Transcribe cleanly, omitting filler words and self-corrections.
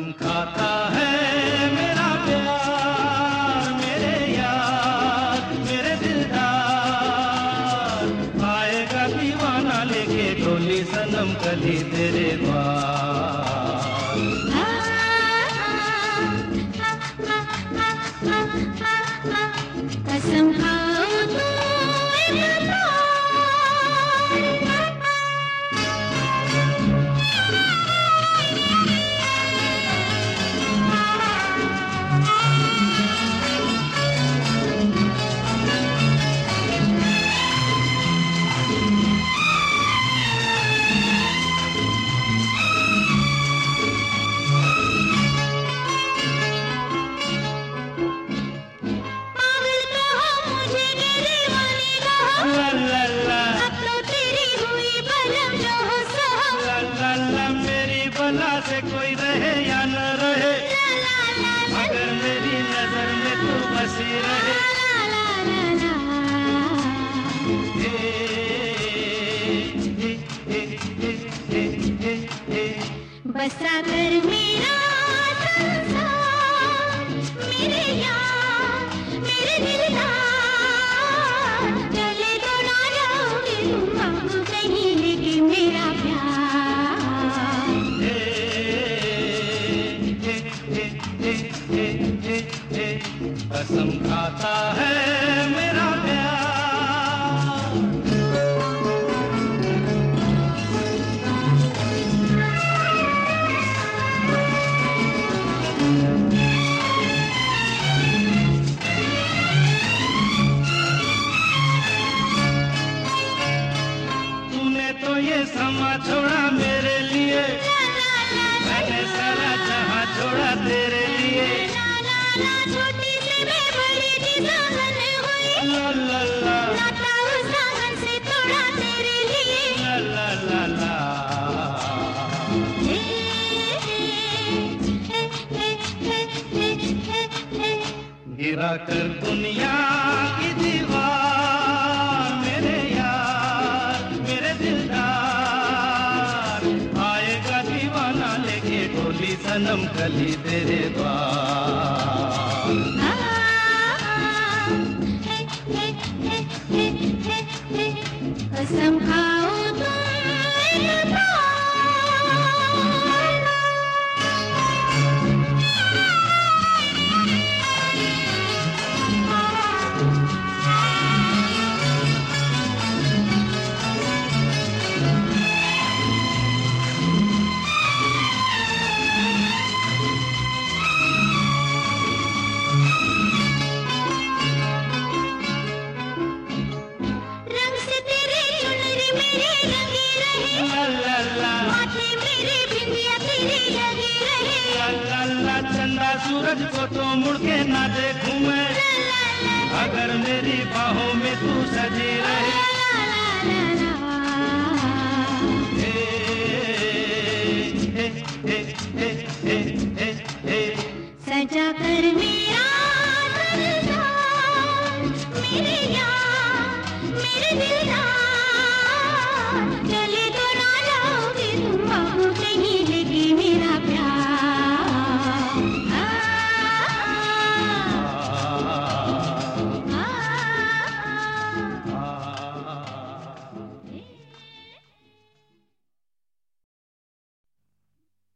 कसम खाता है मेरा प्यार मेरे यार मेरे दिलदार, आएगा दीवाना लेके डोली सनम कली तेरे द्वार। कसम खाओ तो से कोई रहे या न रहे, अगर मेरी नजर में तू बसी रहे। बसा कर मेरा संसार मेरे यार मेरे दिलदार, चले तो ना जाओगे तुम हमको कहीं लेके मेरा प्यार। कसम खाता है मेरा प्यार। तूने तो ये समा छोड़ा मेरे लिए, मैंने सारा जहां छोड़ा तेरे लिए। छोटी सी मैं बड़ी सी सावन हुई, नाता उस सावन से थोड़ा तेरे लिए। गिरा कर दुनिया की दीवार मेरे यार मेरे दिलदार, आएगा दीवाना लेके डोली सनम कली तेरे द्वार। कसम खाओ तुम चंदा सूरज को तो मुड़ के ना देखूं मैं, अगर मेरी बाहों में तू सजी रहे।